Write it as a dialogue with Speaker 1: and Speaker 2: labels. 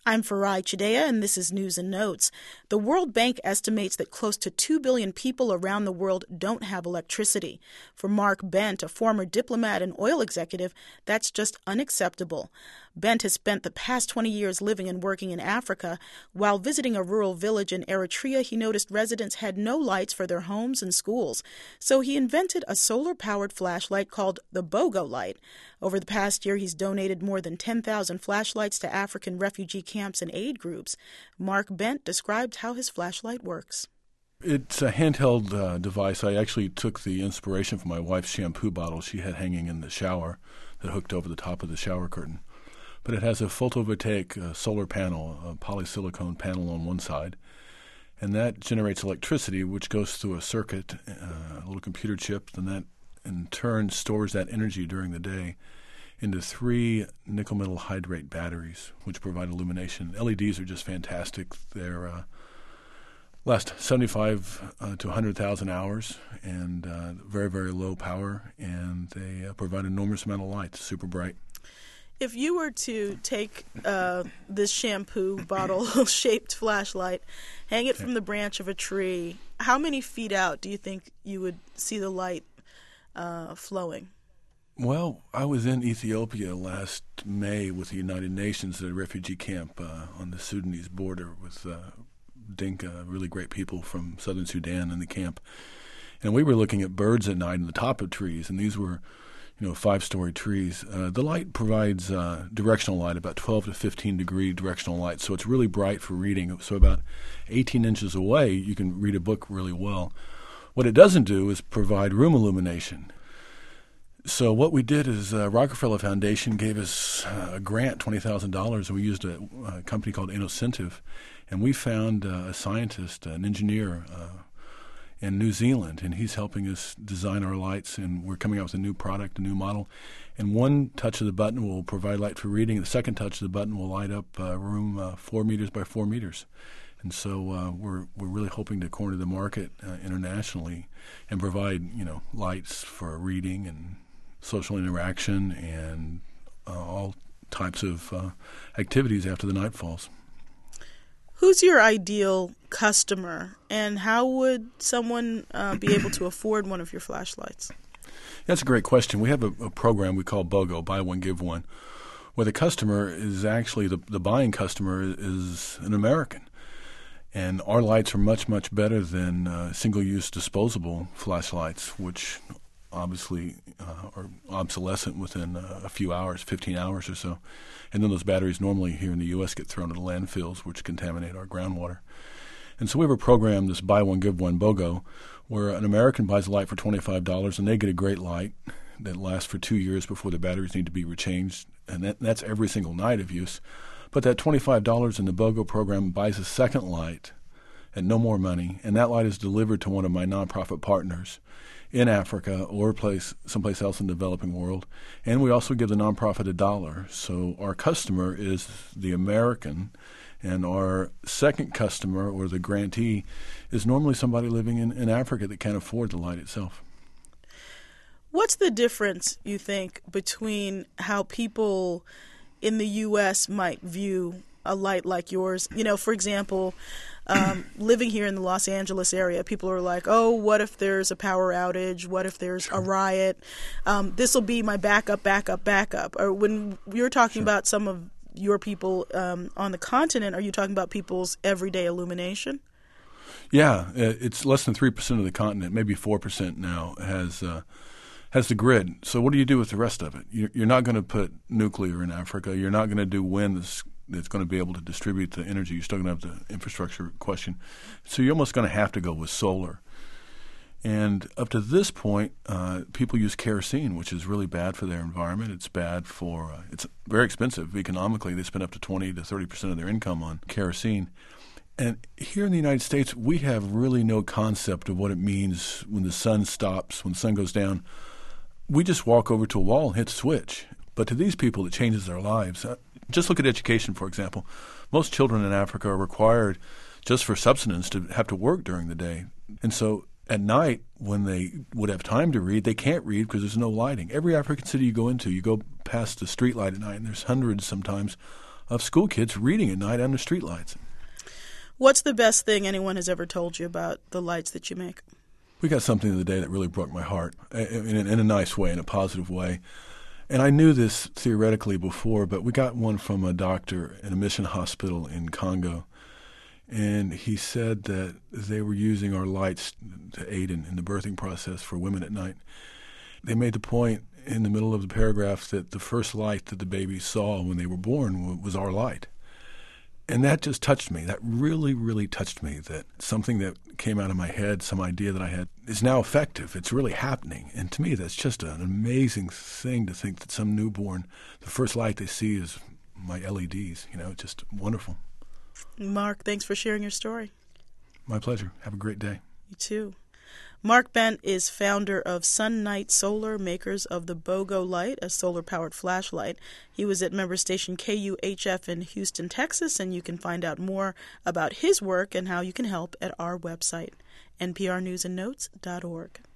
Speaker 1: I'm Farai Chideya, and this is News and Notes. The World Bank estimates that close to 2 billion people around the world don't have electricity. For Mark Bent, a former diplomat and oil executive, that's just unacceptable. Bent has spent the past 20 years living and working in Africa. While visiting a rural village in Eritrea, he noticed residents had no lights for their homes and schools. So he invented a solar-powered flashlight called the BOGO light. Over the past year, he's donated more than 10,000 flashlights to African refugee camps and aid groups. Mark Bent described how his flashlight works.
Speaker 2: It's a handheld device. I actually took the inspiration from my wife's shampoo bottle she had hanging in the shower that hooked over the top of the shower curtain. But it has a photovoltaic solar panel, a polysilicon panel on one side, and that generates electricity, which goes through a circuit, a little computer chip, and that in turn stores that energy during the day into 3 nickel metal hydrate batteries, which provide illumination. LEDs are just fantastic. They're last 75 to 100,000 hours and very, very low power, and they provide an enormous amount of light, super bright.
Speaker 1: If you were to take this shampoo bottle-shaped flashlight, hang it from the branch of a tree, how many feet out do you think you would see the light flowing?
Speaker 2: Well, I was in Ethiopia last May with the United Nations at a refugee camp on the Sudanese border with Dinka, really great people from southern Sudan in the camp. And we were looking at birds at night on the top of trees, and these were 5-story trees. The light provides directional light, about 12 to 15 degree directional light, so it's really bright for reading. So about 18 inches away, you can read a book really well. What it doesn't do is provide room illumination. So what we did is Rockefeller Foundation gave us a grant, $20,000, and we used a company called Innocentive, and we found a scientist, an engineer, in New Zealand, and he's helping us design our lights, and we're coming out with a new product, a new model. And one touch of the button will provide light for reading. The second touch of the button will light up a room 4 meters by 4 meters. And so we're really hoping to corner the market internationally and provide lights for reading and social interaction and all types of activities after the night falls.
Speaker 1: Who's your ideal customer, and how would someone be able to afford one of your flashlights?
Speaker 2: That's a great question. We have a program we call BOGO, Buy One, Give One, where the customer is actually, the buying customer is an American. And our lights are much, much better than single-use disposable flashlights, which obviously are obsolescent within a few hours, 15 hours or so. And then those batteries normally here in the U.S. get thrown into landfills, which contaminate our groundwater. And so we have a program, this Buy One, Give One BOGO, where an American buys a light for $25, and they get a great light that lasts for 2 years before the batteries need to be rechanged. And that's every single night of use. But that $25 in the BOGO program buys a second light at no more money, and that light is delivered to one of my nonprofit partners in Africa or someplace else in the developing world. And we also give the nonprofit $1. So our customer is the American, and our second customer or the grantee is normally somebody living in Africa that can't afford the light itself.
Speaker 1: What's the difference, you think, between how people in the U.S. might view a light like yours? For example, living here in the Los Angeles area, people are like, oh, what if there's a power outage? What if there's a riot? This will be my backup. Or when you're talking about some of your people on the continent, are you talking about people's everyday illumination?
Speaker 2: Yeah, it's less than 3% of the continent, maybe 4% now, has the grid. So what do you do with the rest of it? You're not going to put nuclear in Africa. You're not going to do wind that's going to be able to distribute the energy. You're still going to have the infrastructure question. So you're almost going to have to go with solar. And up to this point, people use kerosene, which is really bad for their environment. It's bad for it's very expensive economically. They spend up to 20 to 30% of their income on kerosene. And here in the United States, we have really no concept of what it means when the sun stops, when the sun goes down. We just walk over to a wall and hit a switch. But to these people, it changes their lives. Just look at education, for example. Most children in Africa are required, just for subsistence, to have to work during the day. And so at night, when they would have time to read, they can't read because there's no lighting. Every African city you go into, you go past the street light at night, and there's hundreds sometimes of school kids reading at night under streetlights.
Speaker 1: What's the best thing anyone has ever told you about the lights that you make?
Speaker 2: We got something the other day that really broke my heart in a nice way, in a positive way. And I knew this theoretically before, but we got one from a doctor in a mission hospital in Congo. And he said that they were using our lights to aid in the birthing process for women at night. They made the point in the middle of the paragraph that the first light that the baby saw when they were born was our light. And that just touched me. That really, really touched me, that something that came out of my head, some idea that I had, is now effective. It's really happening. And to me, that's just an amazing thing to think that some newborn, the first light they see is my LEDs. Just wonderful.
Speaker 1: Mark, thanks for sharing your story.
Speaker 2: My pleasure. Have a great day.
Speaker 1: You too. Mark Bent is founder of Sun Night Solar, makers of the BOGO Light, a solar-powered flashlight. He was at member station KUHF in Houston, Texas, and you can find out more about his work and how you can help at our website, nprnewsandnotes.org.